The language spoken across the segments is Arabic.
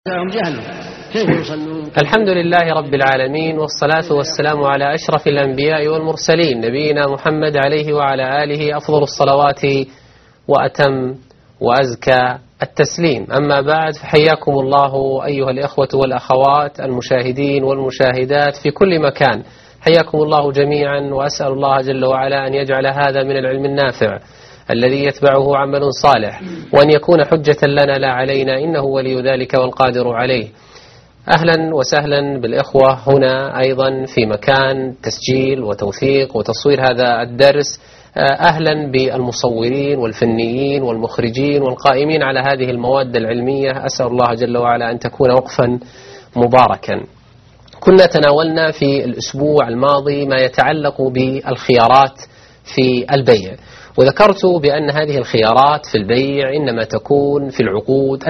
كيف يصلون؟ الحمد لله رب العالمين، والصلاة والسلام على أشرف الأنبياء والمرسلين، نبينا محمد عليه وعلى آله أفضل الصلوات وأتم وأزكى التسليم. أما بعد، فحياكم الله أيها الإخوة والأخوات المشاهدين والمشاهدات في كل مكان، حياكم الله جميعا، وأسأل الله جل وعلا أن يجعل هذا من العلم النافع الذي يتبعه عمل صالح، وأن يكون حجة لنا لا علينا، إنه ولي ذلك والقادر عليه. أهلا وسهلا بالإخوة هنا أيضا في مكان تسجيل وتوثيق وتصوير هذا الدرس. أهلا بالمصورين والفنيين والمخرجين والقائمين على هذه المواد العلمية، أسأل الله جل وعلا أن تكون وقفا مباركا. كنا تناولنا في الأسبوع الماضي ما يتعلق بالخيارات في البيع، وذكرت بأن هذه الخيارات في البيع إنما تكون في العقود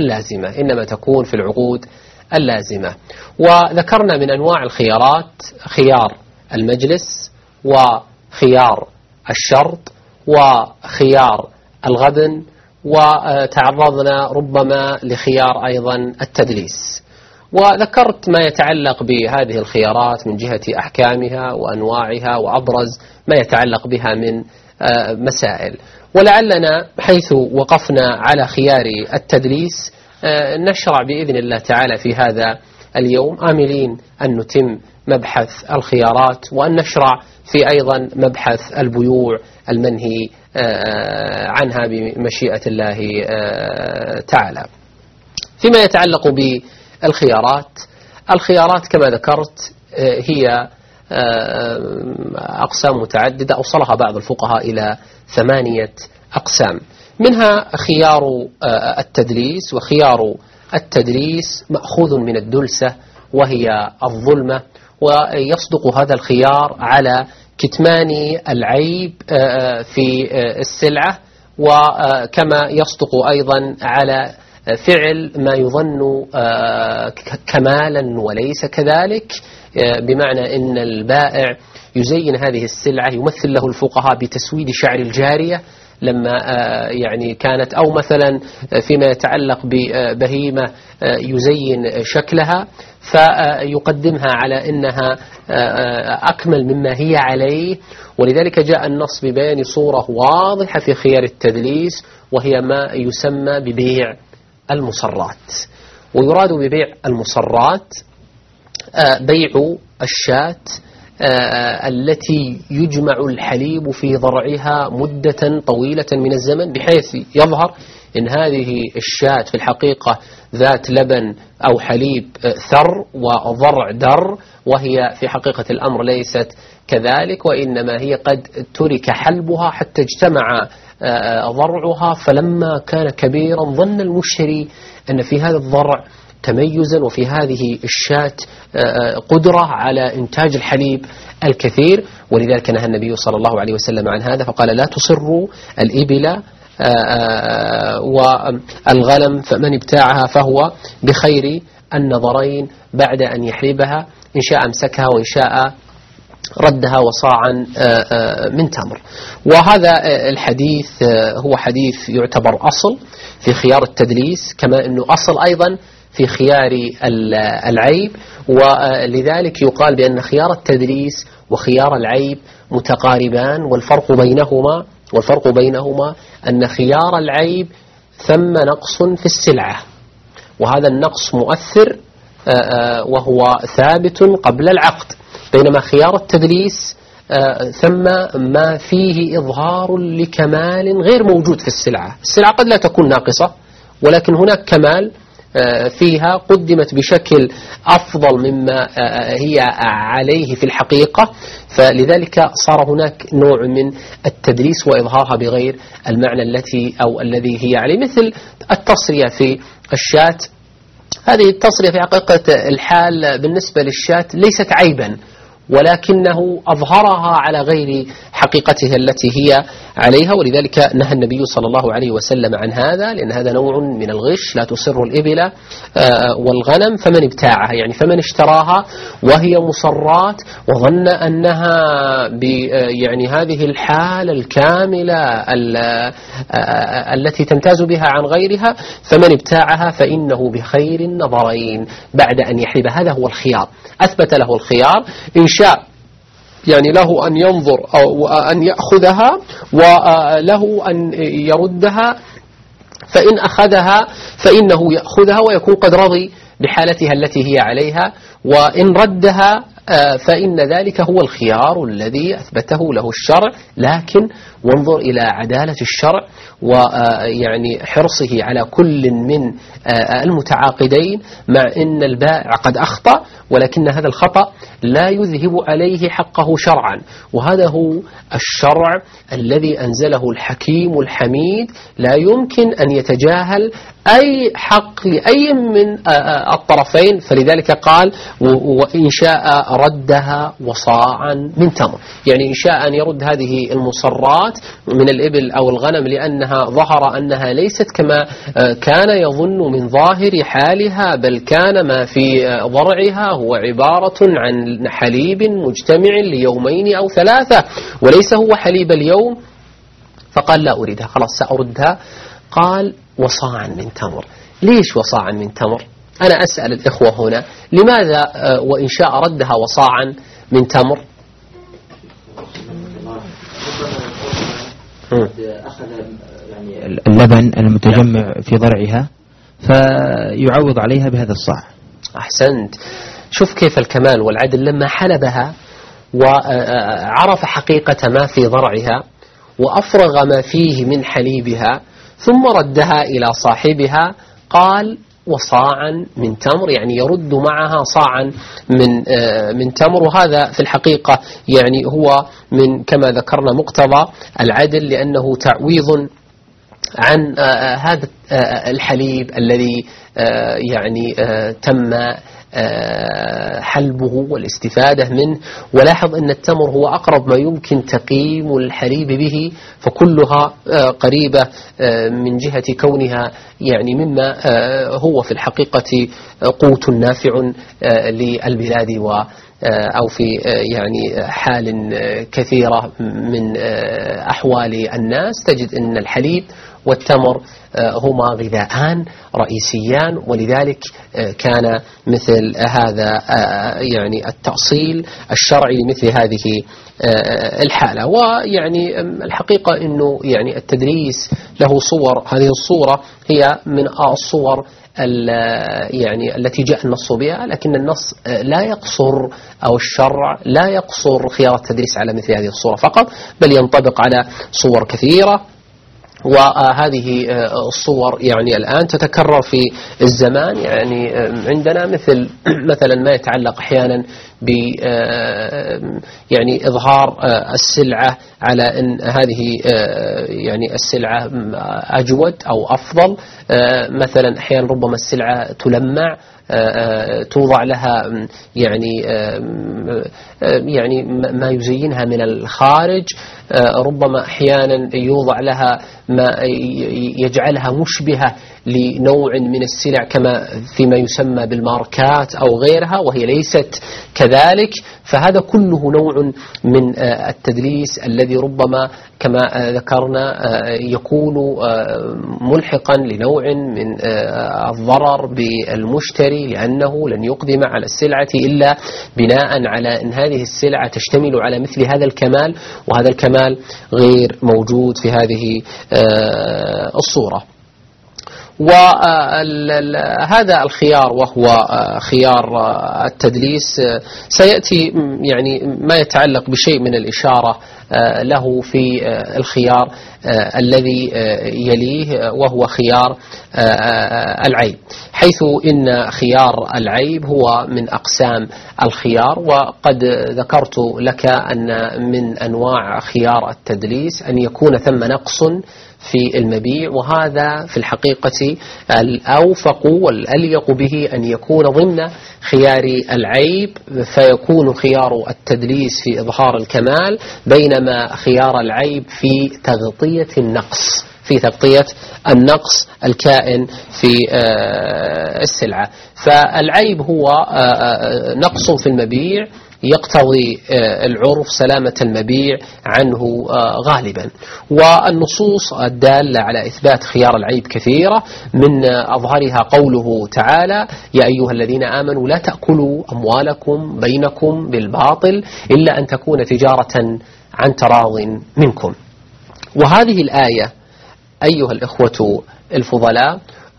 اللازمة، وذكرنا من أنواع الخيارات خيار المجلس، وخيار الشرط، وخيار الغبن، وتعرضنا ربما لخيار أيضا التدليس، وذكرت ما يتعلق بهذه الخيارات من جهة أحكامها وأنواعها، وأبرز ما يتعلق بها من مسائل. ولعلنا حيث وقفنا على خيار التدليس نشرع بإذن الله تعالى في هذا اليوم آملين أن نتم مبحث الخيارات، وأن نشرع في أيضا مبحث البيوع المنهي عنها بمشيئة الله تعالى. فيما يتعلق بالخيارات، الخيارات كما ذكرت هي أقسام متعددة، أوصلها بعض الفقهاء إلى 8 أقسام، منها خيار التدليس. وخيار التدليس مأخوذ من الدلسة وهي الظلمة، ويصدق هذا الخيار على كتمان العيب في السلعة، وكما يصدق أيضا على فعل ما يظن كمالا وليس كذلك، بمعنى أن البائع يزين هذه السلعة، يمثل له الفقهاء بتسويد شعر الجارية لما يعني كانت، أو مثلا فيما يتعلق ببهيمة يزين شكلها فيقدمها على أنها أكمل مما هي عليه. ولذلك جاء النص ببيان صورة واضحة في خيار التدليس، وهي ما يسمى ببيع المصرات. ويراد ببيع المصرات بيع الشاة التي يجمع الحليب في ضرعها مدة طويلة من الزمن، بحيث يظهر إن هذه الشاة في الحقيقة ذات لبن أو حليب ثر وضرع در، وهي في حقيقة الأمر ليست كذلك، وإنما هي قد ترك حلبها حتى اجتمع ضرعها، فلما كان كبيرا ظن المشتري أن في هذا الضرع تميزا، وفي هذه الشاة قدرة على إنتاج الحليب الكثير. ولذلك نهى النبي صلى الله عليه وسلم عن هذا، فقال: لا تصروا الإبل والغنم، فمن ابتاعها فهو بخير النظرين بعد أن يحلبها، إن شاء أمسكها وإن شاء ردها وصاعا من تمر. وهذا الحديث هو حديث يعتبر أصل في خيار التدليس، كما أنه أصل أيضا في خيار العيب. ولذلك يقال بأن خيار التدليس وخيار العيب متقاربان، والفرق بينهما أن خيار العيب ثم نقص في السلعة، وهذا النقص مؤثر وهو ثابت قبل العقد، بينما خيار التدليس ثم ما فيه إظهار لكمال غير موجود في السلعة. السلعة قد لا تكون ناقصة، ولكن هناك كمال فيها قدمت بشكل أفضل مما هي عليه في الحقيقة، فلذلك صار هناك نوع من التدليس وإظهارها بغير المعنى الذي هي عليه، مثل التصرية في الشاة. هذه التصرية في حقيقة الحال بالنسبة للشاة ليست عيبا، ولكنه أظهرها على غير حقيقتها التي هي عليها، ولذلك نهى النبي صلى الله عليه وسلم عن هذا، لأن هذا نوع من الغش. لا تسر الإبل والغنم، فمن ابتاعها يعني فمن اشتراها وهي مصرات وظن أنها يعني هذه الحالة الكاملة التي تمتاز بها عن غيرها، فمن ابتاعها فإنه بخير النظرين بعد أن يحلب. هذا هو الخيار، أثبت له الخيار، إن شاء يعني له أن ينظر أو أن يأخذها، وله أن يردها، فإن أخذها فإنه يأخذها ويكون قد رضي بحالتها التي هي عليها، وإن ردها فإن ذلك هو الخيار الذي أثبته له الشرع. لكن وانظر إلى عدالة الشرع ويعني حرصه على كل من المتعاقدين، مع أن البائع قد أخطأ، ولكن هذا الخطأ لا يذهب عليه حقه شرعا. وهذا هو الشرع الذي أنزله الحكيم الحميد، لا يمكن أن يتجاهل أي حق لأي من الطرفين. فلذلك قال وإن شاء ردها وصاعا من تمر، يعني إن شاء أن يرد هذه المصرات من الإبل أو الغنم لأنها ظهر أنها ليست كما كان يظن من ظاهر حالها، بل كان ما في ضرعها هو عبارة عن حليب مجتمع ليومين أو ثلاثة وليس هو حليب اليوم، فقال لا أريدها، خلاص سأردها. قال وصاعا من تمر. ليش وصاعا من تمر؟ أنا أسأل الإخوة هنا، لماذا وإن شاء ردها وصاعا من تمر؟ أخذ يعني اللبن المتجمع في ضرعها فيعوض عليها بهذا الصاع. أحسنت. شوف كيف الكمال والعدل، لما حلبها وعرف حقيقة ما في ضرعها وأفرغ ما فيه من حليبها ثم ردها إلى صاحبها، قال وصاعا من تمر، يعني يرد معها صاعا من تمر. وهذا في الحقيقة يعني هو من كما ذكرنا مقتضى العدل، لأنه تعويض عن هذا الحليب الذي يعني تم حلبه والاستفادة منه. ولاحظ أن التمر هو أقرب ما يمكن تقييم الحليب به، فكلها قريبة من جهة كونها يعني مما هو في الحقيقة قوت نافع للبلاد أو في يعني حال كثيرة من أحوال الناس تجد أن الحليب والتمر هما غذاءان رئيسيان، ولذلك كان مثل هذا يعني التأصيل الشرعي لمثل هذه الحالة. ويعني الحقيقة أنه يعني التدريس له صور، هذه الصورة هي من الصور يعني التي جاء النص بها، لكن النص لا يقصر أو الشرع لا يقصر خيار التدريس على مثل هذه الصورة فقط، بل ينطبق على صور كثيرة. وهذه الصور يعني الآن تتكرر في الزمان، يعني عندنا مثلا ما يتعلق أحيانا ب يعني إظهار السلعة على أن هذه يعني السلعة أجود أو أفضل. مثلا أحيانا ربما السلعة تلمع، توضع لها يعني ما يزينها من الخارج، ربما أحيانا يوضع لها ما يجعلها مشبهة لنوع من السلع كما فيما يسمى بالماركات أو غيرها، وهي ليست كذلك. فهذا كله نوع من التدليس الذي ربما كما ذكرنا يكون ملحقا لنوع من الضرر بالمشتري، لأنه لن يقدم على السلعة إلا بناء على أن هذه السلعة تشتمل على مثل هذا الكمال، وهذا الكمال غير موجود في هذه الصورة. وهذا الخيار وهو خيار التدليس سيأتي يعني ما يتعلق بشيء من الإشارة له في الخيار الذي يليه وهو خيار العيب، حيث إن خيار العيب هو من أقسام الخيار. وقد ذكرت لك أن من أنواع خيار التدليس أن يكون ثم نقص في المبيع، وهذا في الحقيقة الأوفق والأليق به أن يكون ضمن خيار العيب، فيكون خيار التدليس في إظهار الكمال، بينما خيار العيب في تغطية النقص، في تغطية النقص الكائن في السلعة. فالعيب هو نقص في المبيع يقتضي العرف سلامة المبيع عنه غالبا. والنصوص الدالة على إثبات خيار العيب كثيرة، من أظهرها قوله تعالى: يا أيها الذين آمنوا لا تأكلوا أموالكم بينكم بالباطل إلا أن تكون تجارة عن تراض منكم. وهذه الآية أيها الإخوة الفضلاء،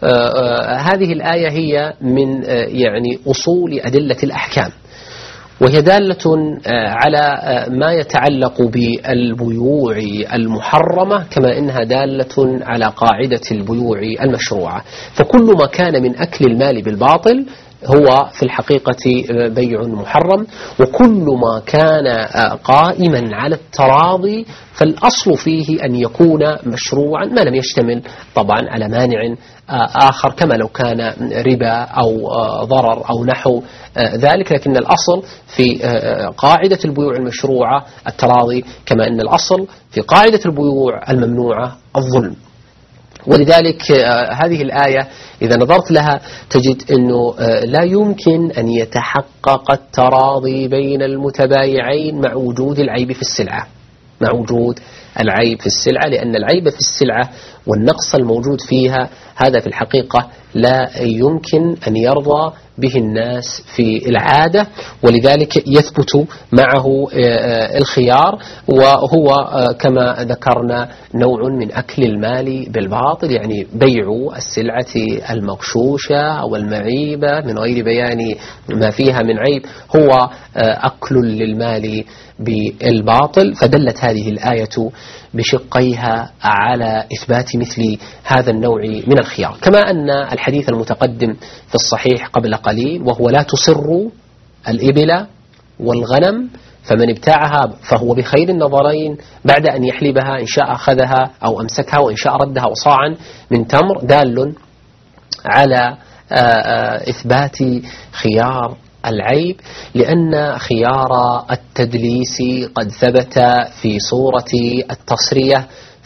هذه الآية هي من يعني أصول أدلة الأحكام، وهي دالة على ما يتعلق بالبيوع المحرمة، كما إنها دالة على قاعدة البيوع المشروعة. فكل ما كان من أكل المال بالباطل هو في الحقيقة بيع محرم، وكل ما كان قائما على التراضي فالأصل فيه أن يكون مشروعا، ما لم يشتمل طبعا على مانع آخر كما لو كان ربا أو ضرر أو نحو ذلك. لكن الأصل في قاعدة البيوع المشروعة التراضي، كما أن الأصل في قاعدة البيوع الممنوعة الظلم. ولذلك هذه الآية إذا نظرت لها تجد أنه لا يمكن أن يتحقق التراضي بين المتبايعين مع وجود العيب في السلعة، مع وجود العيب في السلعة، لأن العيب في السلعة والنقص الموجود فيها هذا في الحقيقة لا يمكن أن يرضى به الناس في العادة، ولذلك يثبت معه الخيار، وهو كما ذكرنا نوع من أكل المال بالباطل، يعني بيع السلعة المغشوشة أو المعيبة من غير بيان ما فيها من عيب هو أكل للمال بالباطل. فدلت هذه الآية بشقيها على إثبات مثل هذا النوع من الخيار، كما أن الحديث المتقدم في الصحيح قبل قليل وهو: لا تصروا الإبل والغنم فمن ابتاعها فهو بخير النظرين بعد أن يحلبها، إن شاء أخذها أو أمسكها وإن شاء ردها وصاعا من تمر، دال على إثبات خيار العيب، لأن خيار التدليس قد ثبت في صورة التصرية،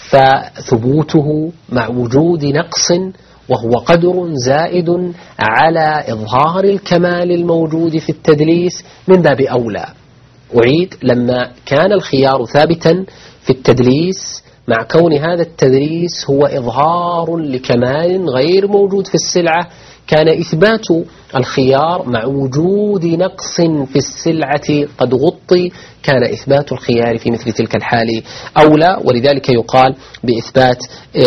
فثبوته مع وجود نقص وهو قدر زائد على إظهار الكمال الموجود في التدليس من باب أولى. أعيد: لما كان الخيار ثابتا في التدليس مع كون هذا التدليس هو إظهار لكمال غير موجود في السلعة، كان إثبات الخيار مع وجود نقص في السلعة قد غطي، كان إثبات الخيار في مثل تلك الحال أولى. ولذلك يقال بإثبات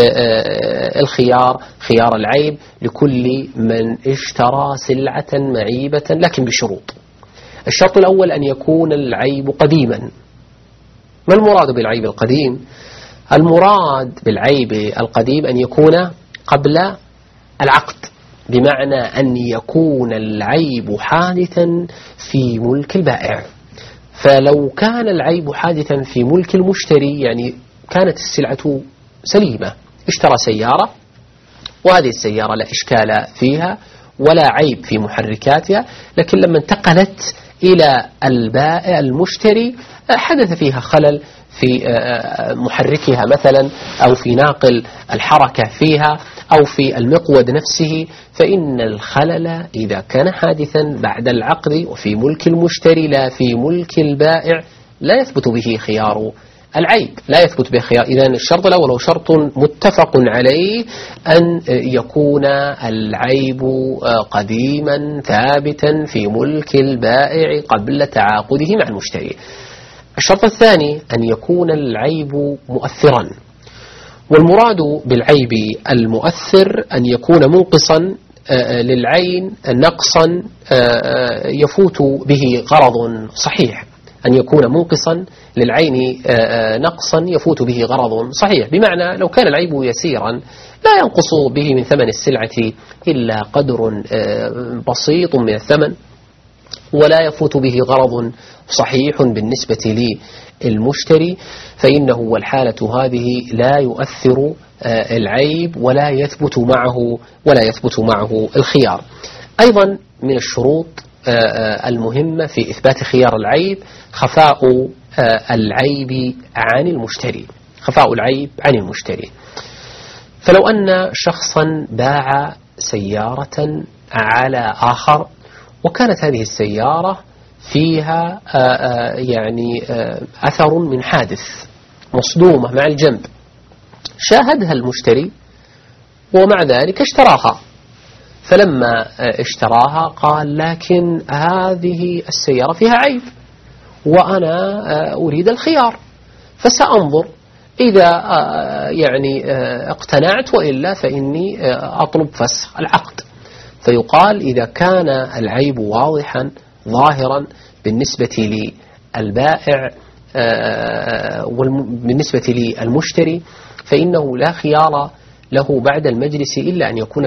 الخيار خيار العيب لكل من اشترى سلعة معيبة، لكن بشروط. الشرط الأول أن يكون العيب قديما. ما المراد بالعيب القديم؟ المراد بالعيب القديم أن يكون قبل العقد، بمعنى أن يكون العيب حادثا في ملك البائع. فلو كان العيب حادثا في ملك المشتري، يعني كانت السلعة سليمة، اشترى سيارة وهذه السيارة لا إشكال فيها ولا عيب في محركاتها، لكن لما انتقلت إلى البائع المشتري حدث فيها خلل في محركها مثلا، أو في ناقل الحركة فيها، أو في المقود نفسه، فإن الخلل إذا كان حادثا بعد العقد وفي ملك المشتري لا في ملك البائع لا يثبت به خيار العيب، لا يثبت به خيار. إذن الشرط الأول هو شرط متفق عليه، أن يكون العيب قديما ثابتا في ملك البائع قبل تعاقده مع المشتري. الشرط الثاني أن يكون العيب مؤثرا، والمراد بالعيب المؤثر أن يكون منقصا للعين نقصا يفوت به غرض صحيح، أن يكون منقصا للعين نقصا يفوت به غرض صحيح، بمعنى لو كان العيب يسيرا لا ينقص به من ثمن السلعة إلا قدر بسيط من الثمن، ولا يفوت به غرض صحيح بالنسبة للمشتري، فإنه والحالة هذه لا يؤثر العيب ولا يثبت معه الخيار. أيضا من الشروط المهمة في إثبات خيار العيب خفاء العيب عن المشتري. فلو أن شخصا باع سيارة على آخر، وكانت هذه السيارة فيها يعني أثر من حادث، مصدومة مع الجنب، شاهدها المشتري ومع ذلك اشتراها، فلما اشتراها قال لكن هذه السيارة فيها عيب وأنا أريد الخيار، فسأنظر إذا يعني اقتنعت، وإلا فإني أطلب فسخ العقد. فيقال إذا كان العيب واضحا ظاهرا بالنسبة للبائع وبالنسبة للمشتري، فإنه لا خيار له بعد المجلس إلا أن يكون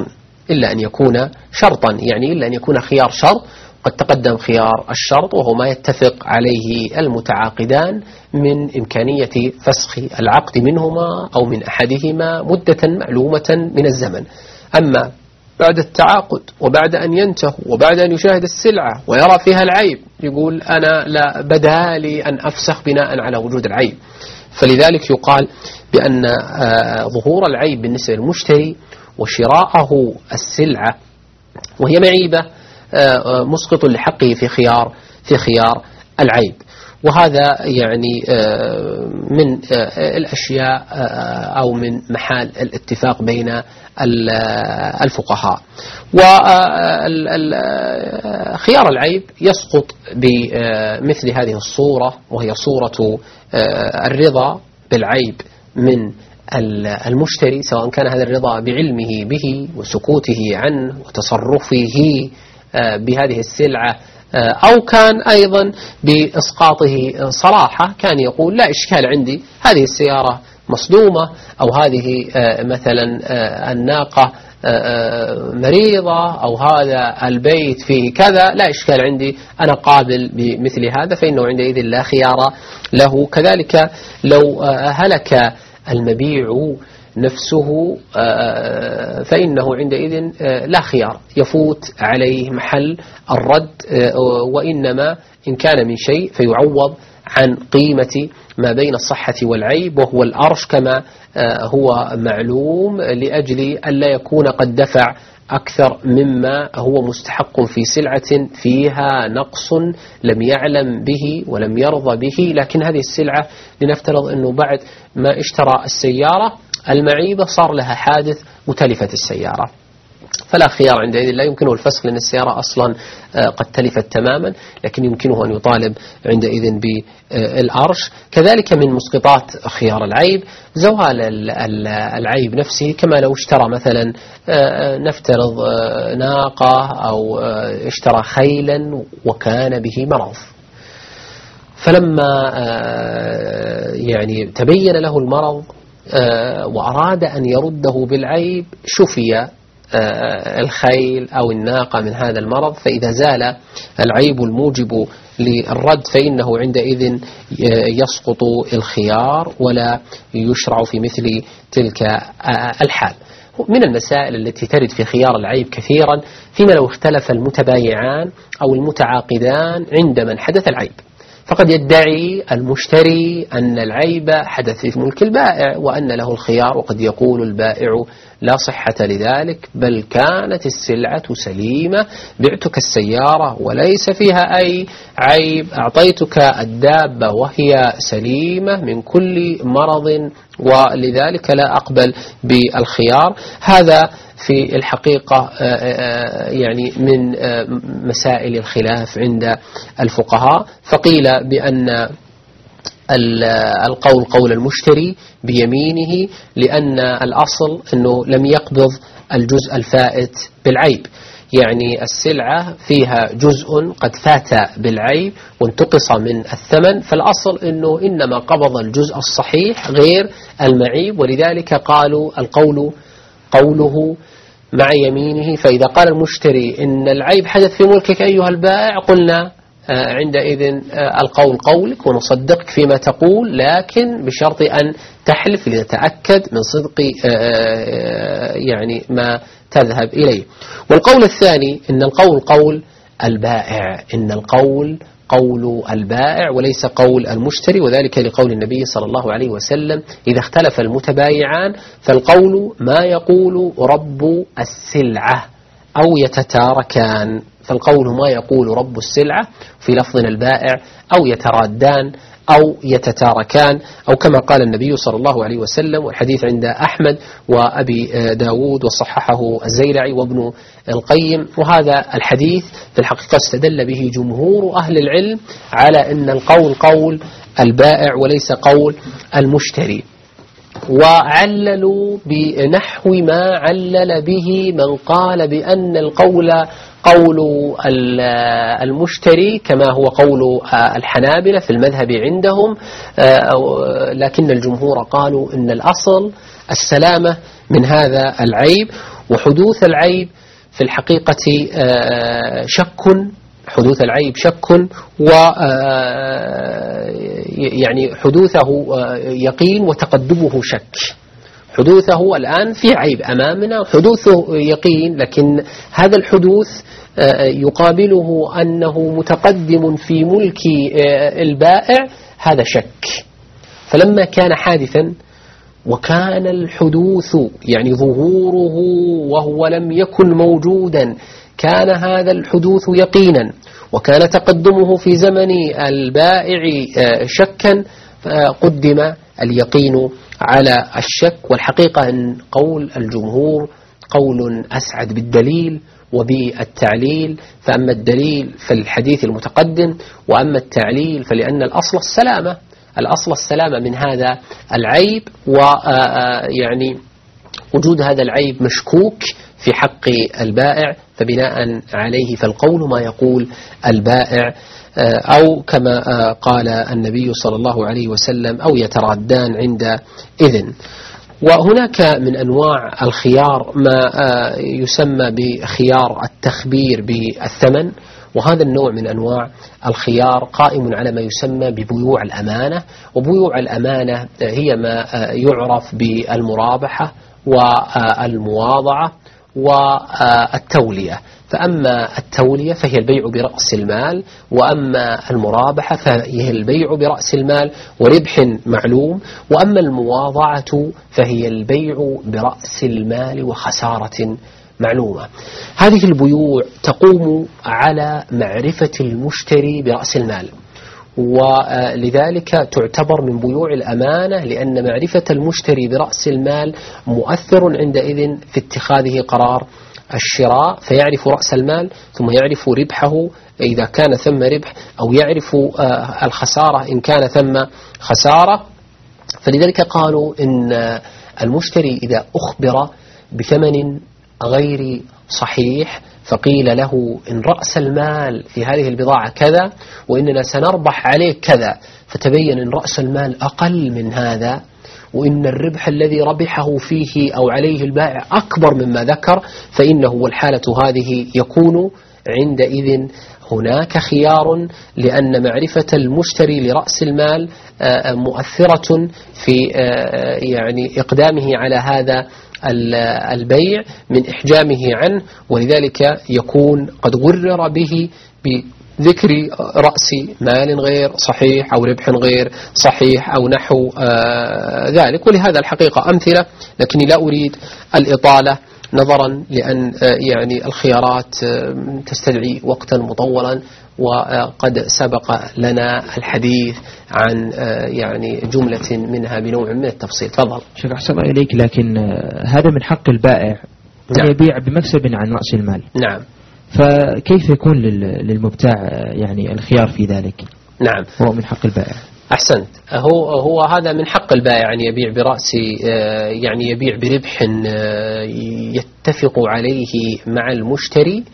شرطا، يعني إلا أن يكون خيار شرط. قد تقدم خيار الشرط وهو ما يتفق عليه المتعاقدان من إمكانية فسخ العقد منهما أو من أحدهما مدة معلومة من الزمن. أما بعد التعاقد وبعد أن ينتهي وبعد أن يشاهد السلعة ويرى فيها العيب، يقول أنا لا بدالي أن أفسخ بناء على وجود العيب. فلذلك يقال بأن ظهور العيب بالنسبة للمشتري وشراءه السلعة وهي معيبة مسقط لحقه في خيار العيب. وهذا يعني من الأشياء أو من محال الاتفاق بين الفقهاء. وخيار العيب يسقط بمثل هذه الصورة، وهي صورة الرضا بالعيب من المشتري، سواء كان هذا الرضا بعلمه به وسكوته عنه وتصرفه بهذه السلعة، أو كان أيضا بإسقاطه صراحة، كان يقول لا إشكال عندي، هذه السيارة مصدومة، أو هذه مثلا الناقة مريضة، أو هذا البيت فيه كذا، لا إشكال عندي، أنا قابل بمثل هذا، فإنه عندئذ لا خيار له. كذلك لو هلك المبيع نفسه فإنه عندئذ لا خيار، يفوت عليه محل الرد، وإنما إن كان من شيء فيعوض عن قيمة ما بين الصحة والعيب، وهو الأرش كما هو معلوم، لأجل أن لا يكون قد دفع أكثر مما هو مستحق في سلعة فيها نقص لم يعلم به ولم يرضى به. لكن هذه السلعة لنفترض أنه بعد ما اشترى السيارة المعيبة صار لها حادث وتلفت السيارة، فلا خيار عندئذ، لا يمكنه الفسخ لأن السيارة أصلا قد تلفت تماما، لكن يمكنه أن يطالب عندئذ بالأرش. كذلك من مسقطات خيار العيب زوال العيب نفسه، كما لو اشترى مثلا نفترض ناقة أو اشترى خيلا وكان به مرض، فلما يعني تبين له المرض وأراد أن يرده بالعيب، شفي الخيل أو الناقة من هذا المرض، فإذا زال العيب الموجب للرد فإنه عندئذ يسقط الخيار ولا يشرع في مثل تلك الحال. من المسائل التي ترد في خيار العيب كثيرا فيما لو اختلف المتبايعان أو المتعاقدان عند من حدث العيب، فقد يدعي المشتري أن العيب حدث في ملك البائع وأن له الخيار، وقد يقول البائع لا صحة لذلك، بل كانت السلعة سليمة، بعتك السيارة وليس فيها أي عيب، أعطيتك الدابة وهي سليمة من كل مرض، ولذلك لا أقبل بالخيار. هذا في الحقيقة يعني من مسائل الخلاف عند الفقهاء، فقيل بأن القول قول المشتري بيمينه، لأن الأصل أنه لم يقبض الجزء الفائت بالعيب. يعني السلعة فيها جزء قد فات بالعيب وانتقص من الثمن، فالأصل أنه إنما قبض الجزء الصحيح غير المعيب، ولذلك قالوا القول قوله مع يمينه. فإذا قال المشتري إن العيب حدث في ملكك أيها البائع، قلنا عندئذ القول قولك ونصدقك فيما تقول، لكن بشرط أن تحلف لنتأكد من صدق يعني ما تذهب إليه. والقول الثاني إن القول قول البائع، إن القول قول البائع وليس قول المشتري، وذلك لقول النبي صلى الله عليه وسلم إذا اختلف المتبايعان فالقول ما يقول رب السلعة أو يتتاركان، فالقول ما يقول رب السلعة في لفظنا البائع أو يترادان أو يتتاركان، أو كما قال النبي صلى الله عليه وسلم، والحديث عند أحمد وأبي داود وصححه الزيلعي وابن القيم. وهذا الحديث في الحقيقة استدل به جمهور أهل العلم على أن القول قول البائع وليس قول المشتري، وعللوا بنحو ما علل به من قال بأن القول قول المشتري كما هو قول الحنابلة في المذهب عندهم، لكن الجمهور قالوا إن الأصل السلامة من هذا العيب، وحدوث العيب في الحقيقة شك، حدوث العيب شك، و يعني حدوثه يقين وتقدمه شك. حدوثه الآن في عيب أمامنا، حدوثه يقين، لكن هذا الحدوث يقابله أنه متقدم في ملك البائع، هذا شك. فلما كان حادثا وكان الحدوث يعني ظهوره وهو لم يكن موجودا، كان هذا الحدوث يقينا وكان تقدمه في زمن البائع شكا، قدم اليقين على الشك. والحقيقة أن قول الجمهور قول أسعد بالدليل وبالتعليل، فأما الدليل فالحديث المتقدم، وأما التعليل فلأن الأصل السلامة، الأصل السلامة من هذا العيب، ويعني وجود هذا العيب مشكوك في حق البائع، فبناء عليه فالقول ما يقول البائع، أو كما قال النبي صلى الله عليه وسلم أو يترادان عند إذن. وهناك من أنواع الخيار ما يسمى بخيار التخبير بالثمن، وهذا النوع من أنواع الخيار قائم على ما يسمى ببيوع الأمانة. وبيوع الأمانة هي ما يعرف بالمرابحة والمواضعة والتولية. فأما التولية فهي البيع برأس المال، وأما المرابحة فهي البيع برأس المال وربح معلوم، وأما المواضعة فهي البيع برأس المال وخسارة معلومة. هذه البيوع تقوم على معرفة المشتري برأس المال، ولذلك تعتبر من بيوع الأمانة، لأن معرفة المشتري برأس المال مؤثر عندئذ في اتخاذه قرار الشراء، فيعرف رأس المال ثم يعرف ربحه إذا كان ثم ربح، أو يعرف الخسارة إن كان ثم خسارة. فلذلك قالوا إن المشتري إذا أخبر بثمن غير صحيح فقيل له إن رأس المال في هذه البضاعة كذا وإننا سنربح عليه كذا، فتبين إن رأس المال أقل من هذا، وإن الربح الذي ربحه فيه أو عليه البائع أكبر مما ذكر، فإنه والحالة هذه يكون عندئذ هناك خيار، لأن معرفة المشتري لرأس المال مؤثرة في يعني إقدامه على هذا البيع من إحجامه عنه، ولذلك يكون قد غرر به بذكر رأس مال غير صحيح أو ربح غير صحيح أو نحو ذلك. ولهذا الحقيقة أمثلة، لكني لا أريد الإطالة نظرا لأن يعني الخيارات تستدعي وقتا مطولا، وقد سبق لنا الحديث عن يعني جملة منها بنوع من التفصيل. تفضل شيخ أحسن إليك، لكن هذا من حق البائع أن يبيع بمكسب عن رأس المال. نعم. فكيف يكون للمبتاع يعني الخيار في ذلك؟ نعم، هو من حق البائع. أحسنت. هو هذا من حق البائع أن يبيع برأس، يعني يبيع بربح يتفق عليه مع المشتري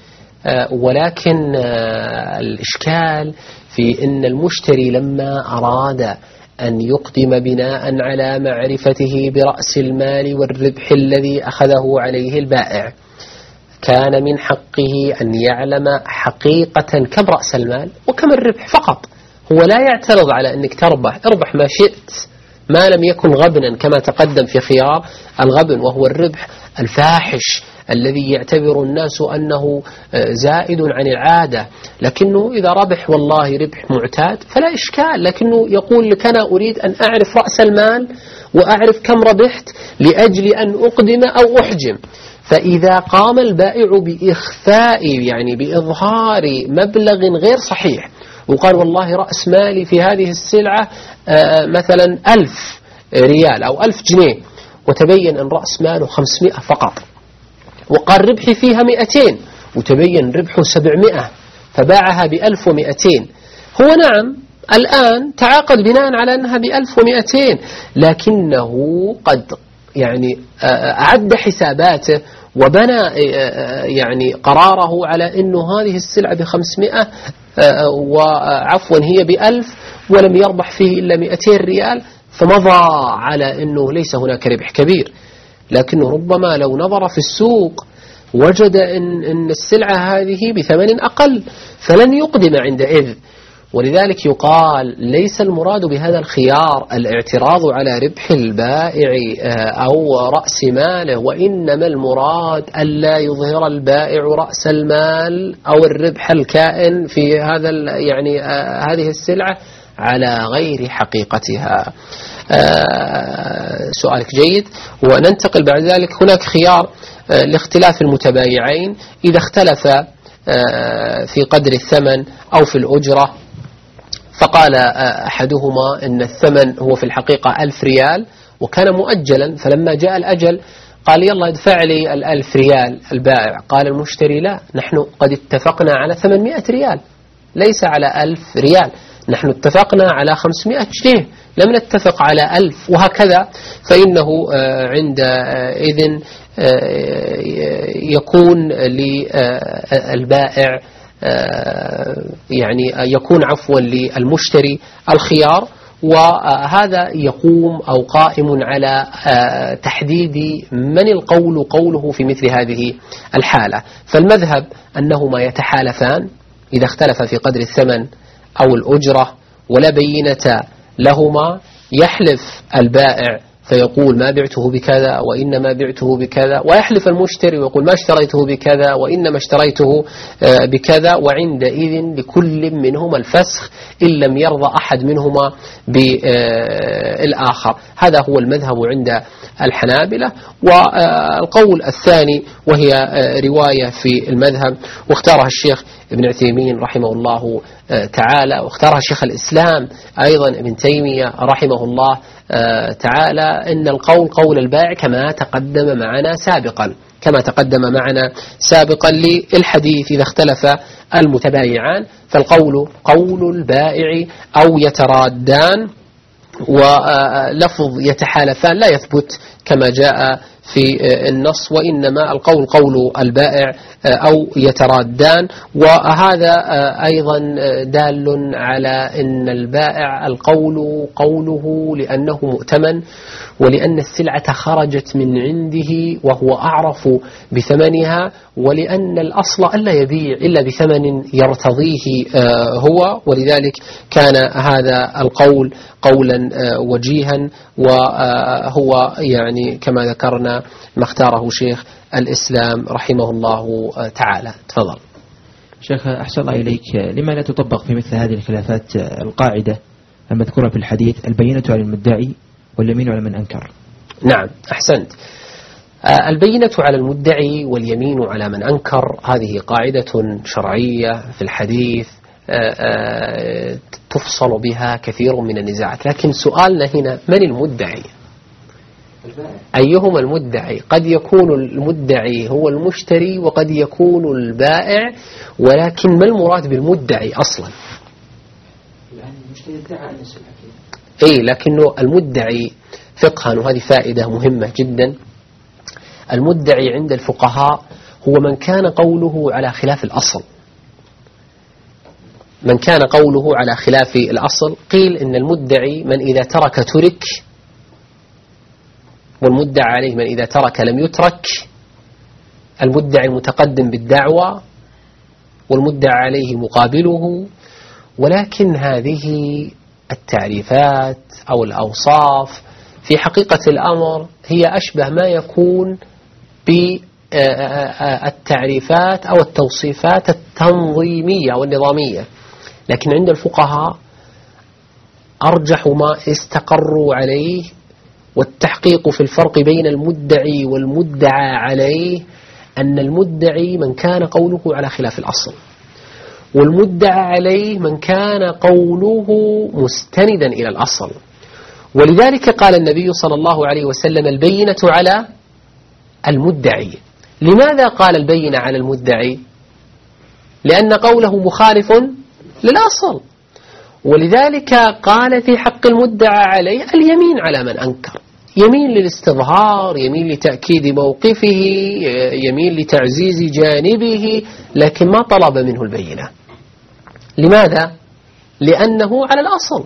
ولكن الإشكال في أن المشتري لما أراد أن يقدم بناء على معرفته برأس المال والربح الذي أخذه عليه البائع، كان من حقه أن يعلم حقيقة كم رأس المال وكم الربح فقط. هو لا يعترض على أنك اربح ما شئت ما لم يكن غبنا كما تقدم في خيار الغبن، وهو الربح الفاحش الذي يعتبر الناس أنه زائد عن العادة، لكنه إذا ربح والله ربح معتاد فلا إشكال، لكنه يقول لك أنا أريد أن أعرف رأس المال وأعرف كم ربحت لأجل أن أقدم أو أحجم. فإذا قام البائع بإخفاء يعني بإظهار مبلغ غير صحيح وقال والله رأس مالي في هذه السلعة مثلا 1000 ريال أو 1000 جنيه، وتبين أن رأس ماله 500 فقط، وقال ربحي فيها 200 وتبين ربحه 700، فباعها ب1200. هو نعم الآن تعاقد بناء على أنها ب1200، لكنه قد يعني أعد حساباته وبنى يعني قراره على أنه هذه السلعة ب500 وعفوا هي ب1000 ولم يربح فيه إلا 200 ريال، فمضى على أنه ليس هناك ربح كبير. لكنه ربما لو نظر في السوق وجد أن السلعة هذه بثمن أقل فلن يقدم عندئذ. ولذلك يقال ليس المراد بهذا الخيار الاعتراض على ربح البائع أو رأس ماله، وإنما المراد ألا يظهر البائع رأس المال أو الربح الكائن في هذا يعني هذه السلعة على غير حقيقتها. سؤالك جيد. وننتقل بعد ذلك، هناك خيار لاختلاف المتبايعين إذا اختلف في قدر الثمن أو في الأجرة، فقال أحدهما إن الثمن هو في الحقيقة 1000 ريال وكان مؤجلا، فلما جاء الأجل قال يلا ادفع لي 1000 ريال البائع. قال المشتري لا، نحن قد اتفقنا على 800 ريال ليس على 1000 ريال، نحن اتفقنا على 500 جنيه لم نتفق على 1000، وهكذا. فإنه عندئذ يكون للبائع يعني يكون عفوا للمشتري الخيار، وهذا يقوم أو قائم على تحديد من القول قوله في مثل هذه الحالة. فالمذهب أنهما يتحالفان إذا اختلف في قدر الثمن أو الأجرة ولا بينة لهما، يحلف البائع فيقول ما بعته بكذا وإنما بعته بكذا، ويحلف المشتري ويقول ما اشتريته بكذا وإنما اشتريته بكذا، وعندئذ لكل منهما الفسخ إن لم يرضى أحد منهما بالآخر. هذا هو المذهب عند الحنابلة. والقول الثاني وهي رواية في المذهب واختارها الشيخ ابن عثيمين رحمه الله تعالى، واختارها شيخ الإسلام أيضا ابن تيمية رحمه الله تعالى، إن القول قول البائع كما تقدم معنا سابقا للحديث إذا اختلف المتبايعان، فالقول قول البائع أو يترادان، ولفظ يتحالفان لا يثبت كما جاء في النص، وإنما القول قول البائع أو يترادان. وهذا أيضا دال على أن البائع القول قوله لأنه مؤتمن، ولأن السلعة خرجت من عنده وهو أعرف بثمنها، ولأن الأصل ألا يبيع إلا بثمن يرتضيه هو، ولذلك كان هذا القول قولا وجيها، وهو يعني كما ذكرنا ما اختاره شيخ الإسلام رحمه الله تعالى. تفضل شيخ. أحسن الله إليك، لما لا تطبق في مثل هذه الخلافات القاعدة المذكورة في الحديث البينة على المدعي واليمين على من أنكر؟ نعم أحسنت. البينة على المدعي واليمين على من أنكر هذه قاعدة شرعية في الحديث تفصل بها كثير من النزاعات، لكن سؤالنا هنا من المدعي؟ أيهما المدعي؟ قد يكون المدعي هو المشتري وقد يكون البائع، ولكن ما المراد بالمدعي أصلا؟ المشتري ادعى أن السلعة لكنه المدعي فقها، وهذه فائدة مهمة جدا. المدعي عند الفقهاء هو من كان قوله على خلاف الأصل. من كان قوله على خلاف الأصل قيل إن المدعي من إذا ترك ترك، والمدعى عليه من إذا ترك لم يترك، المدعي المتقدم بالدعوة والمدعى عليه مقابله. ولكن هذه التعريفات أو الأوصاف في حقيقة الأمر هي أشبه ما يكون بالتعريفات أو التوصيفات التنظيمية والنظامية، لكن عند الفقهاء أرجح ما استقروا عليه والتحقيق في الفرق بين المدعي والمدعى عليه أن المدعي من كان قوله على خلاف الأصل، والمدعى عليه من كان قوله مستندا إلى الأصل. ولذلك قال النبي صلى الله عليه وسلم البينة على المدعي. لماذا قال البينة على المدعي؟ لأن قوله مخالف للأصل. ولذلك قال في حق المدعى عليه اليمين على من أنكر، يمين للاستظهار، يمين لتأكيد موقفه، يمين لتعزيز جانبه، لكن ما طلب منه البينة. لماذا؟ لأنه على الأصل.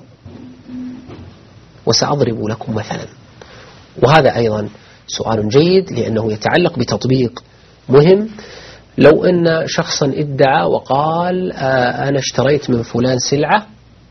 وسأضرب لكم مثلا، وهذا أيضا سؤال جيد لأنه يتعلق بتطبيق مهم. لو أن شخصا ادعى وقال أنا اشتريت من فلان سلعة،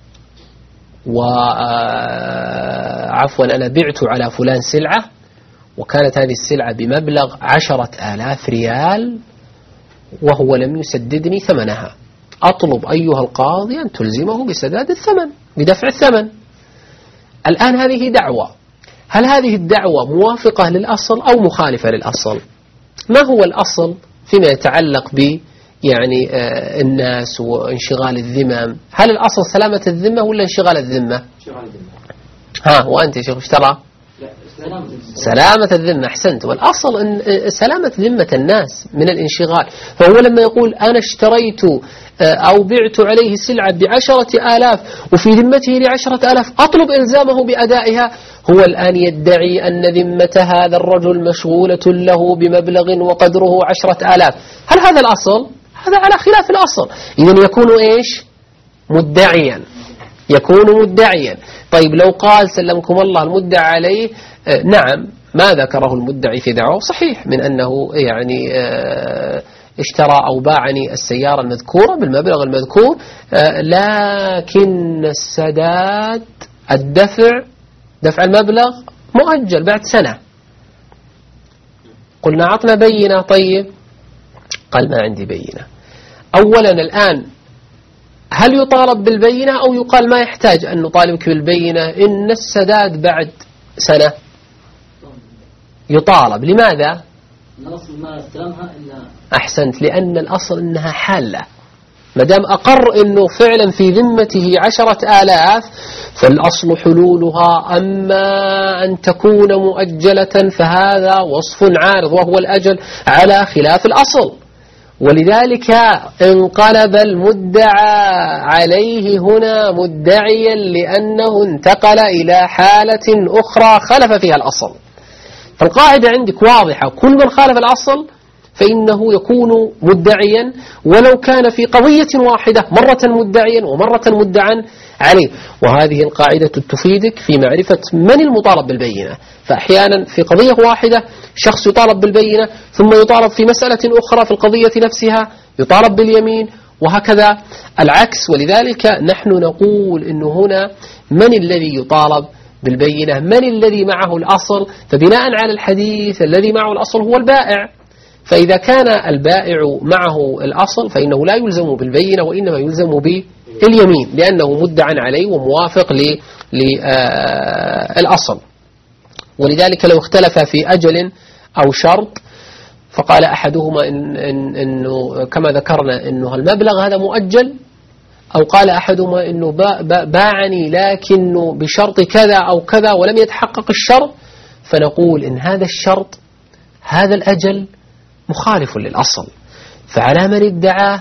وعفوا أنا بعت على فلان سلعة، وكانت هذه السلعة بمبلغ 10,000 ريال وهو لم يسددني ثمنها، أطلب أيها القاضي أن تلزمه بسداد الثمن، بدفع الثمن. الآن هذه دعوة، هل هذه الدعوة موافقة للأصل أو مخالفة للأصل؟ ما هو الأصل فيما يتعلق ب يعني الناس وانشغال الذمم؟ هل الأصل سلامة الذمة ولا انشغال الذمة؟ وأنت يا شيخ اشترى سلامة الذمة. أحسنت. والأصل أن سلامة ذمة الناس من الانشغال. فهو لما يقول أنا اشتريت أو بعت عليه سلعة ب10,000 وفي ذمته ل10,000 أطلب إلزامه بأدائها، هو الآن يدعي أن ذمة هذا الرجل مشغولة له بمبلغ وقدره 10,000. هل هذا الأصل؟ هذا على خلاف الأصل. إذن يكون إيش؟ مدعيا، يكون مدعيا. طيب لو قال سلمكم الله المدعى عليه نعم ما ذكره المدعي في دعوه صحيح من أنه يعني اشترى أو باعني السيارة المذكورة بالمبلغ المذكور، لكن السداد دفع المبلغ مؤجل بعد سنة. قلنا عطنا بينة. طيب قال ما عندي بينة. أولا الآن هل يطالب بالبينة أو يقال ما يحتاج أن نطالبك بالبينة إن السداد بعد سنة؟ يطالب. لماذا؟ الأصل ما استلمها إلا. أحسنت. لأن الأصل إنها حالة، مدام أقر إنه فعلا في ذمته 10,000 فالأصل حلولها. أما أن تكون مؤجلة فهذا وصف عارض وهو الأجل على خلاف الأصل. ولذلك انقلب المدعى عليه هنا مدعيا لأنه انتقل إلى حالة أخرى خالف فيها الأصل. فالقاعدة عندك واضحة، كل من خالف الأصل فإنه يكون مدعيا ولو كان في قضية واحدة، مرة مدعيا ومرة مدعا عليه. وهذه القاعدة تفيدك في معرفة من المطالب بالبينة. فأحيانا في قضية واحدة شخص يطالب بالبينة، ثم يطالب في مسألة أخرى في القضية نفسها يطالب باليمين، وهكذا العكس. ولذلك نحن نقول إنه هنا من الذي يطالب بالبينة؟ من الذي معه الأصل؟ فبناء على الحديث الذي معه الأصل هو البائع. فإذا كان البائع معه الأصل فإنه لا يلزم بالبينة وإنما يلزم باليمين، لأنه مدعى عليه وموافق للأصل. ولذلك لو اختلف في أجل أو شرط فقال أحدهما إنه كما ذكرنا إنه المبلغ هذا مؤجل، أو قال أحدهما إنه باعني لكنه بشرط كذا أو كذا ولم يتحقق الشرط، فنقول إن هذا الشرط هذا الأجل مخالف للأصل، فعلى من ادعاه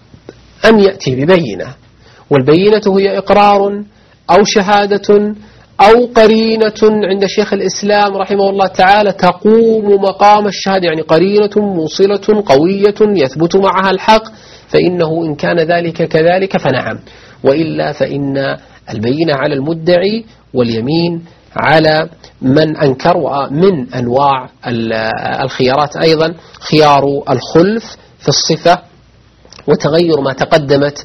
أن يأتي ببينة. والبينة هي إقرار أو شهادة أو قرينة عند شيخ الإسلام رحمه الله تعالى تقوم مقام الشهادة، يعني قرينة موصلة قوية يثبت معها الحق، فإنه إن كان ذلك كذلك فنعم، وإلا فإن البينة على المدعي واليمين على من أنكر. ومن أنواع الخيارات أيضا خيار الخلف في الصفة وتغير ما تقدمت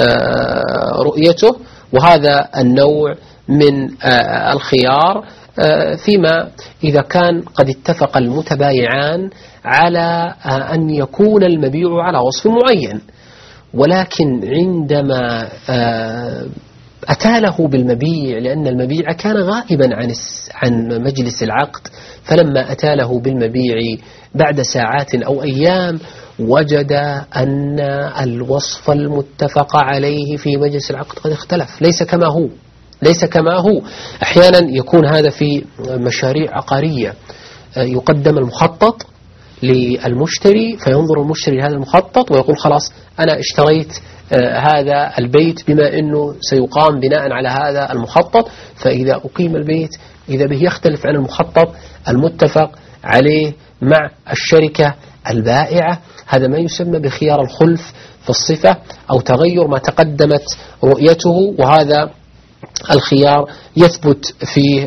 رؤيته، وهذا النوع من الخيار فيما إذا كان قد اتفق المتبايعان على أن يكون المبيع على وصف معين، ولكن عندما أتاله بالمبيع لأن المبيع كان غائبا عن مجلس العقد، فلما أتاله بالمبيع بعد ساعات أو أيام وجد أن الوصف المتفق عليه في مجلس العقد قد اختلف، ليس كما هو. أحيانا يكون هذا في مشاريع عقارية، يقدم المخطط للمشتري فينظر المشتري لهذا المخطط ويقول خلاص أنا اشتريت هذا البيت بما أنه سيقام بناء على هذا المخطط، فإذا أقيم البيت إذا به يختلف عن المخطط المتفق عليه مع الشركة البائعة. هذا ما يسمى بخيار الخلف في الصفة أو تغير ما تقدمت رؤيته، وهذا الخيار يثبت فيه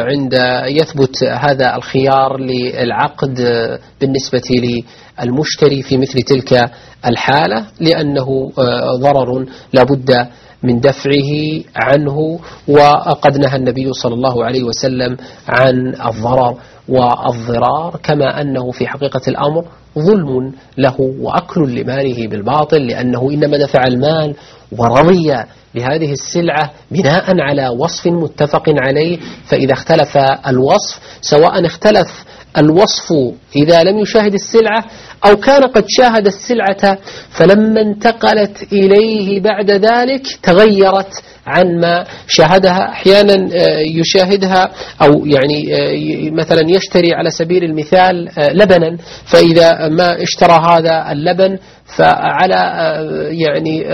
يثبت هذا الخيار للعقد بالنسبة للمشتري في مثل تلك الحالة، لأنه ضرر لابد من دفعه عنه، وقد نهى النبي صلى الله عليه وسلم عن الضرر والضرار، كما أنه في حقيقة الأمر ظلم له وأكل لماله بالباطل، لأنه إنما دفع المال ورضي بهذه السلعة بناء على وصف متفق عليه، فإذا اختلف الوصف، سواء اختلف الوصف إذا لم يشاهد السلعة أو كان قد شاهد السلعة فلما انتقلت إليه بعد ذلك تغيرت عن ما شاهدها. أحيانا يشاهدها أو يعني مثلا يشتري على سبيل المثال لبنا، فإذا ما اشترى هذا اللبن فعلى يعني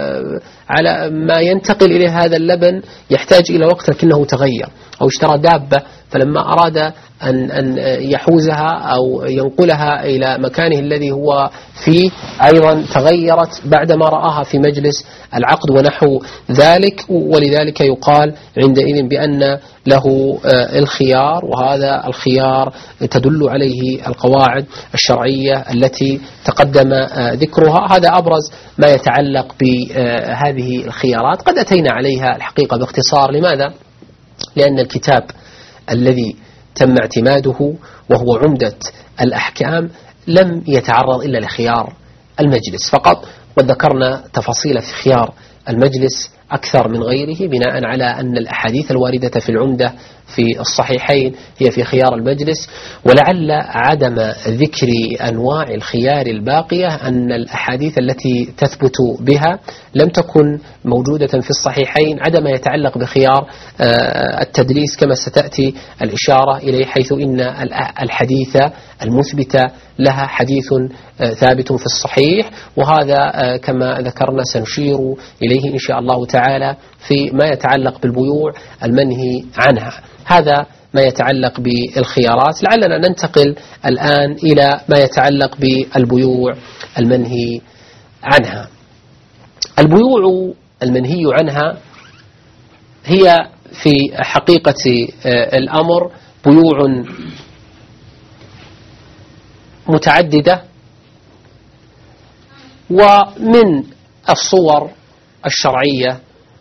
على ما ينتقل إليه هذا اللبن يحتاج إلى وقت لكنه تغير، أو اشترى دابة فلما أراد أن يحوزها أو ينقلها إلى مكانه الذي هو فيه أيضا تغيرت بعدما رآها في مجلس العقد ونحو ذلك، ولذلك يقال عندئذ بأن له الخيار، وهذا الخيار تدل عليه القواعد الشرعية التي تقدم ذكرها. هذا أبرز ما يتعلق بهذه الخيارات، قد أتينا عليها الحقيقة باختصار. لماذا؟ لأن الكتاب الذي تم اعتماده وهو عمدة الأحكام لم يتعرض إلا لخيار المجلس فقط، وذكرنا تفاصيل في خيار المجلس أكثر من غيره بناء على أن الأحاديث الواردة في العمدة في الصحيحين هي في خيار المجلس، ولعل عدم ذكر أنواع الخيار الباقية أن الأحاديث التي تثبت بها لم تكن موجودة في الصحيحين، عدم يتعلق بخيار التدليس كما ستأتي الإشارة إليه، حيث إن الحديث المثبت لها حديث ثابت في الصحيح، وهذا كما ذكرنا سنشير إليه إن شاء الله تعالى في ما يتعلق بالبيوع المنهي عنها. هذا ما يتعلق بالخيارات. لعلنا ننتقل الآن إلى ما يتعلق بالبيوع المنهي عنها. البيوع المنهي عنها هي في حقيقة الأمر بيوع متعددة، ومن الصور الشرعية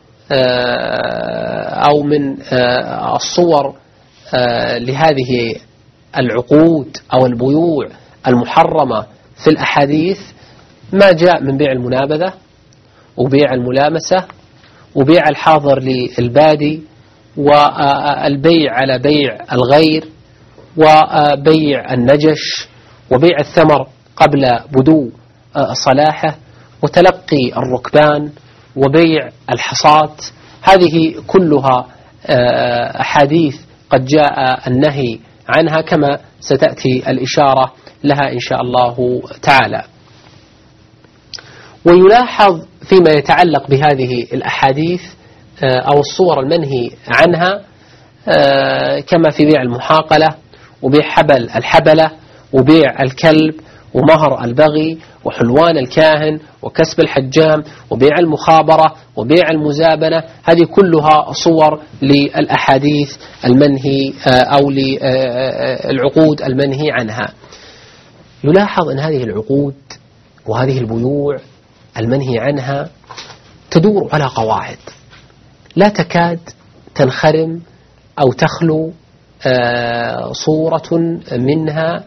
أو من الصور لهذه العقود أو البيوع المحرمة في الأحاديث ما جاء من بيع المنابذة وبيع الملامسة وبيع الحاضر للبادي والبيع على بيع الغير وبيع النجش وبيع الثمر قبل بدو صلاحه وتلقي الركبان وبيع الحصاة. هذه كلها أحاديث قد جاء النهي عنها كما ستأتي الإشارة لها إن شاء الله تعالى. ويلاحظ فيما يتعلق بهذه الأحاديث أو الصور المنهي عنها كما في بيع المحاقلة وبيع حبل الحبلة وبيع الكلب ومهر البغي وحلوان الكاهن وكسب الحجام وبيع المخابرة وبيع المزابنة. هذه كلها صور للأحاديث المنهي أو للعقود المنهي عنها. يلاحظ أن هذه العقود وهذه البيوع المنهي عنها تدور على قواعد لا تكاد تنخرم أو تخلو صورة منها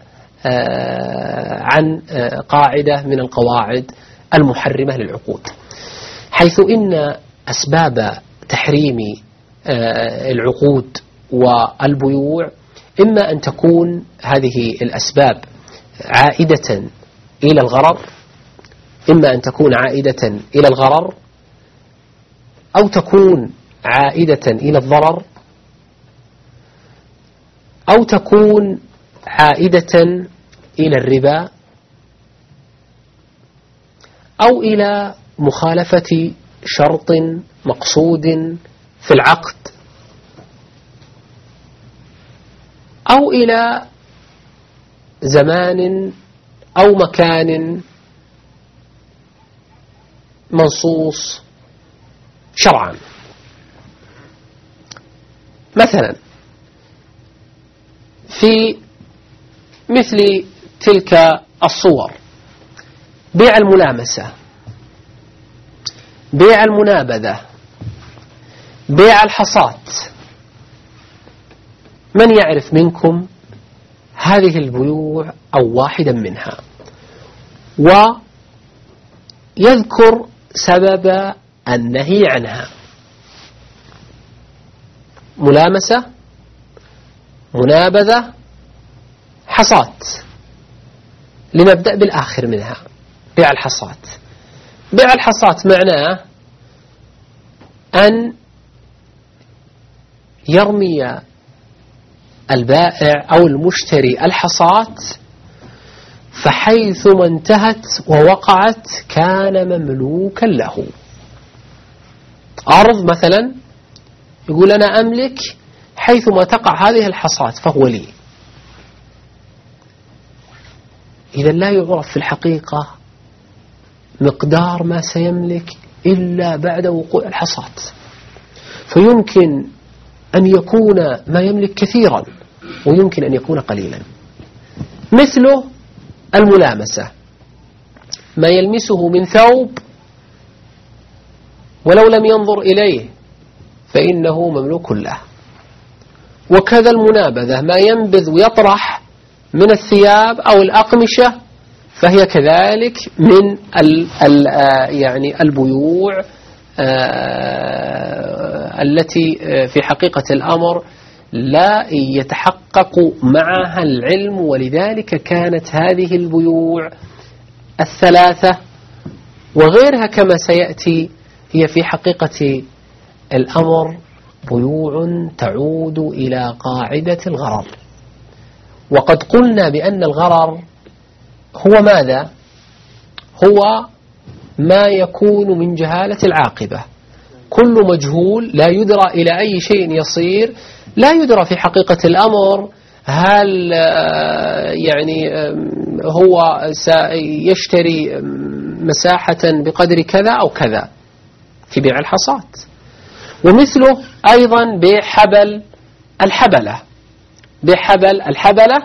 عن قاعدة من القواعد المحرمة للعقود، حيث إن أسباب تحريم العقود والبيوع إما أن تكون هذه الأسباب عائدة إلى الغرر، إما أن تكون عائدة إلى الغرر أو تكون عائدة إلى الضرر أو تكون عائدة إلى الربا أو إلى مخالفة شرط مقصود في العقد أو إلى زمان أو مكان منصوص شرعا. مثلا في مثل تلك الصور بيع الملامسة، بيع المنابذة، بيع الحصات. من يعرف منكم هذه البيوع أو واحدا منها ويذكر سبب النهي عنها؟ ملامسة، منابذة، حصات. لنبدأ بالآخر منها، بيع الحصات. بيع الحصات معناه أن يرمي البائع أو المشتري الحصات فحيثما انتهت ووقعت كان مملوكا له. أرض مثلا يقول أنا أملك حيثما تقع هذه الحصات فهو لي. إذا لا يعرف في الحقيقة مقدار ما سيملك إلا بعد وقوع الحصات، فيمكن أن يكون ما يملك كثيرا ويمكن أن يكون قليلا. مثله الملامسة، ما يلمسه من ثوب ولو لم ينظر إليه فإنه مملوك له. وكذا المنابذة، ما ينبذ ويطرح من الثياب أو الأقمشة فهي كذلك من يعني البيوع التي في حقيقة الأمر لا يتحقق معها العلم، ولذلك كانت هذه البيوع الثلاثة وغيرها كما سيأتي هي في حقيقة الأمر بيوع تعود إلى قاعدة الغرر. وقد قلنا بأن الغرر هو ماذا؟ هو ما يكون من جهالة العاقبة. كل مجهول لا يدرى إلى أي شيء يصير، لا يدرى في حقيقة الأمر هل يعني هو سيشتري مساحة بقدر كذا أو كذا في بيع الحصات. ومثله أيضا بيع حبل الحبلة. بيع حبل الحبلة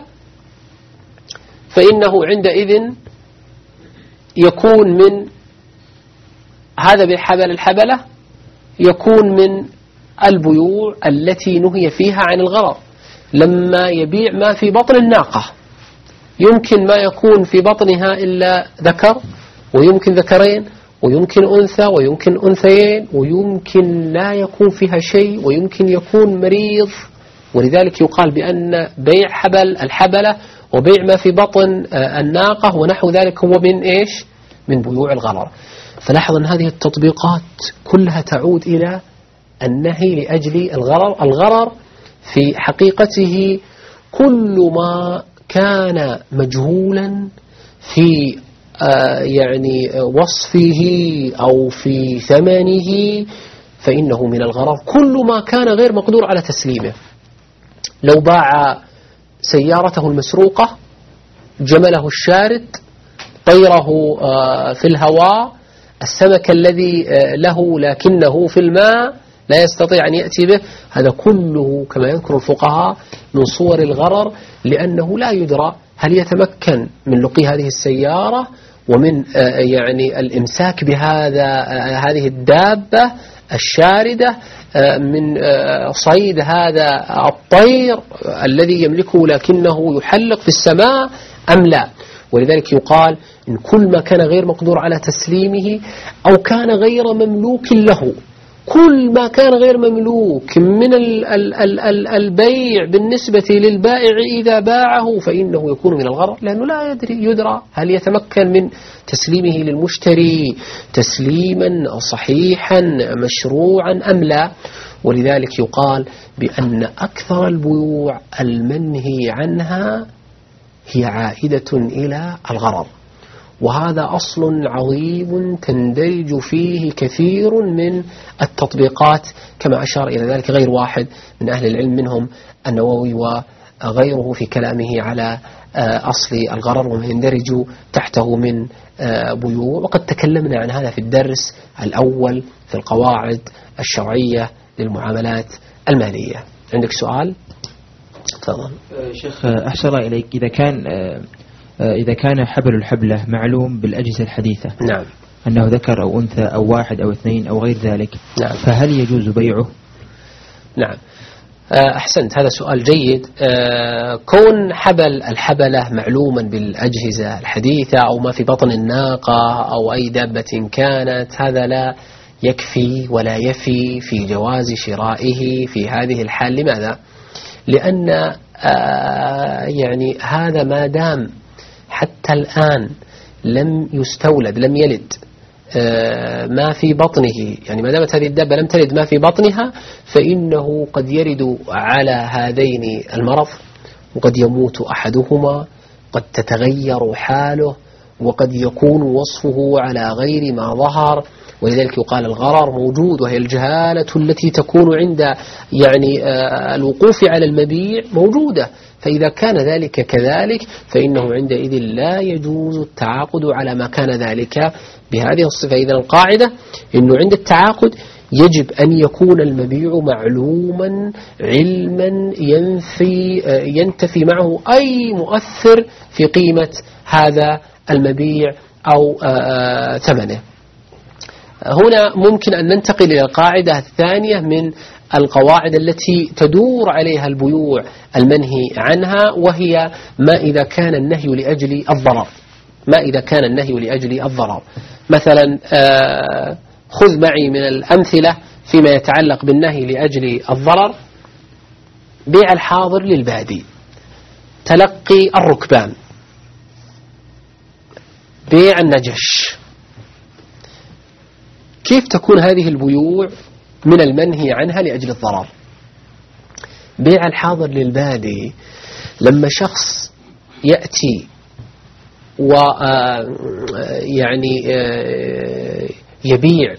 فإنه عندئذ يكون من هذا بيع حبل الحبلة يكون من البيوع التي نهي فيها عن الغرر. لما يبيع ما في بطن الناقة يمكن ما يكون في بطنها إلا ذكر ويمكن ذكرين ويمكن أنثى ويمكن أنثيين ويمكن لا يكون فيها شيء ويمكن يكون مريض. ولذلك يقال بأن بيع حبل الحبلة وبيع ما في بطن الناقة ونحو ذلك هو من إيش؟ من بيوع الغرر. فلاحظ أن هذه التطبيقات كلها تعود إلى النهي لأجل الغرر. الغرر في حقيقته كل ما كان مجهولا في يعني وصفه أو في ثمنه فإنه من الغرر. كل ما كان غير مقدور على تسليمه لو باع سيارته المسروقة، جمله الشارد، طيره في الهواء، السمك الذي له لكنه في الماء لا يستطيع أن يأتي به، هذا كله كما يذكر الفقهاء من صور الغرر، لأنه لا يدرى هل يتمكن من لقي هذه السيارة ومن يعني الإمساك هذه الدابة الشاردة، من صيد هذا الطير الذي يملكه لكنه يحلق في السماء أم لا. ولذلك يقال إن كل ما كان غير مقدور على تسليمه أو كان غير مملوك له، كل ما كان غير مملوك من البيع بالنسبة للبائع إذا باعه فإنه يكون من الغرر، لأنه لا يدرى هل يتمكن من تسليمه للمشتري تسليما صحيحا مشروعا أم لا. ولذلك يقال بأن أكثر البيوع المنهي عنها هي عائدة إلى الغرر، وهذا أصل عظيم تندرج فيه كثير من التطبيقات كما أشار إلى ذلك غير واحد من أهل العلم منهم النووي وغيره في كلامه على أصل الغرر وما يندرج تحته من بيوع، وقد تكلمنا عن هذا في الدرس الأول في القواعد الشرعية للمعاملات المالية. عندك سؤال؟ تفضل. شيخ أحسن الله إليك، إذا كان حبل الحبلة معلوم بالأجهزة الحديثة، نعم، أنه ذكر أو أنثى أو واحد أو اثنين أو غير ذلك، نعم، فهل يجوز بيعه؟ نعم، أحسنت، هذا سؤال جيد. كون حبل الحبلة معلوما بالأجهزة الحديثة أو ما في بطن الناقة أو أي دابة كانت، هذا لا يكفي ولا يفي في جواز شرائه في هذه الحال. لماذا؟ لأن يعني هذا ما دام حتى الآن لم يستولد، لم يلد ما في بطنه، يعني ما دامت هذه الدابة لم تلد ما في بطنها، فإنه قد يرد على هذين المرض، وقد يموت أحدهما، قد تتغير حاله، وقد يكون وصفه على غير ما ظهر. ولذلك يقال الغرر موجود، وهي الجهالة التي تكون عند يعني الوقوف على المبيع موجودة. فإذا كان ذلك كذلك فإنه عندئذ لا يجوز التعاقد على ما كان ذلك بهذه الصفة. إذن القاعدة أنه عند التعاقد يجب أن يكون المبيع معلوما علما ينتفي معه أي مؤثر في قيمة هذا المبيع أو ثمنه. هنا ممكن أن ننتقل إلى القاعدة الثانية من القواعد التي تدور عليها البيوع المنهي عنها، وهي ما إذا كان النهي لأجل الضرر. ما إذا كان النهي لأجل الضرر، مثلا خذ معي من الأمثلة فيما يتعلق بالنهي لأجل الضرر: بيع الحاضر للبادي، تلقي الركبان، بيع النجش. كيف تكون هذه البيوع من المنهي عنها لأجل الضرر؟ بيع الحاضر للبادي، لما شخص يأتي ويعني يبيع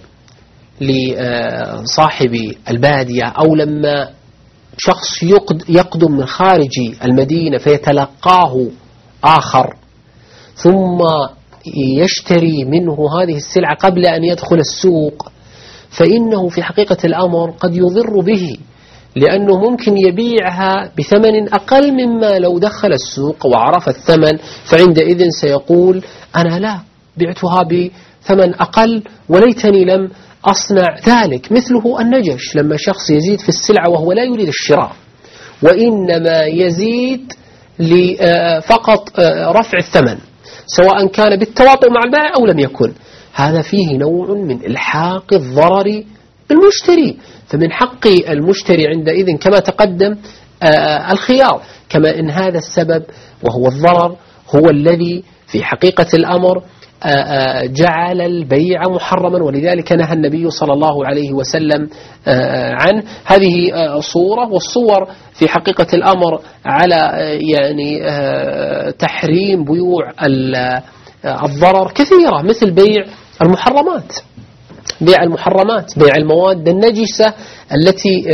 لصاحب البادية، أو لما شخص يقدم من خارج المدينة فيتلقاه آخر ثم يشتري منه هذه السلعة قبل أن يدخل السوق، فإنه في حقيقة الأمر قد يضر به، لأنه ممكن يبيعها بثمن أقل مما لو دخل السوق وعرف الثمن، فعندئذ سيقول أنا لا بعتها بثمن أقل وليتني لم أصنع ذلك. مثله النجش، لما شخص يزيد في السلعة وهو لا يريد الشراء، وإنما يزيد فقط رفع الثمن، سواء كان بالتواطؤ مع البائع أو لم يكن، هذا فيه نوع من إلحاق الضرر بالمشتري. فمن حق المشتري عندئذ كما تقدم الخيار، كما إن هذا السبب وهو الضرر هو الذي في حقيقة الأمر جعل البيع محرما، ولذلك نهى النبي صلى الله عليه وسلم عنه. هذه صورة، والصور في حقيقة الأمر على يعني تحريم بيوع الضرر كثيرة، مثل بيع المحرمات. بيع المحرمات، بيع المواد النجسة التي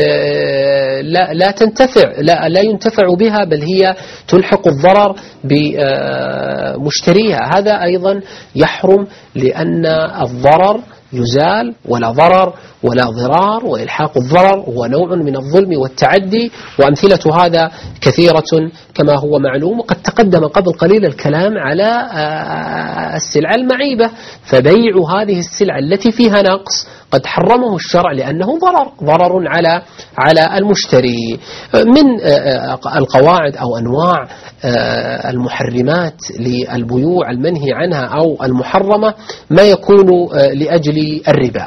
لا تنتفع، لا ينتفع بها، بل هي تلحق الضرر بمشتريها. هذا أيضا يحرم، لأن الضرر يزال، ولا ضرر ولا ضرار، وإلحاق الضرر هو نوع من الظلم والتعدي، وأمثلة هذا كثيرة كما هو معلوم. وقد تقدم قبل قليل الكلام على السلع المعيبة، فبيع هذه السلع التي فيها نقص قد حرمه الشرع لأنه ضرر على المشتري. من القواعد أو أنواع المحرمات للبيوع المنهي عنها أو المحرمة ما يكون لأجل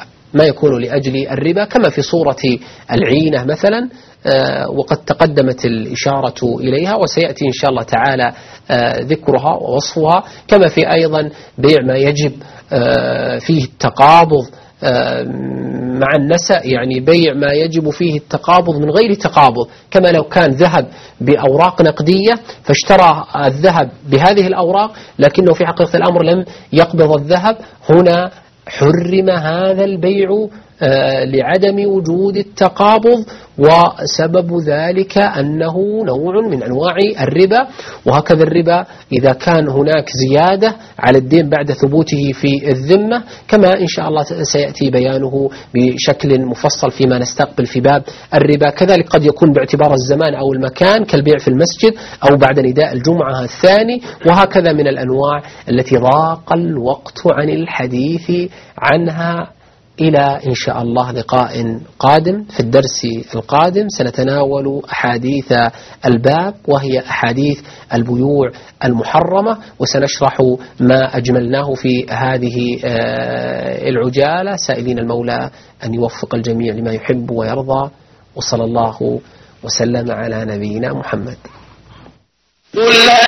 الربا، كما في صورة العينة مثلا، وقد تقدمت الإشارة إليها وسيأتي إن شاء الله تعالى ذكرها ووصفها. كما في أيضا بيع ما يجب فيه التقابض مع النسأ، يعني بيع ما يجب فيه التقابض من غير تقابض، كما لو كان ذهب بأوراق نقدية فاشترى الذهب بهذه الأوراق لكنه في حقيقة الأمر لم يقبض الذهب، هنا حرم هذا البيع لعدم وجود التقابض، وسبب ذلك أنه نوع من أنواع الربا. وهكذا الربا إذا كان هناك زيادة على الدين بعد ثبوته في الذمة، كما إن شاء الله سيأتي بيانه بشكل مفصل فيما نستقبل في باب الربا. كذلك قد يكون باعتبار الزمان أو المكان كالبيع في المسجد أو بعد نداء الجمعة الثاني، وهكذا من الأنواع التي ضاق الوقت عن الحديث عنها. إلى إن شاء الله لقاء قادم. في الدرس القادم سنتناول أحاديث الباب، وهي أحاديث البيوع المحرمة، وسنشرح ما أجملناه في هذه العجالة، سائلين المولى أن يوفق الجميع لما يحب ويرضى، وصلى الله وسلم على نبينا محمد.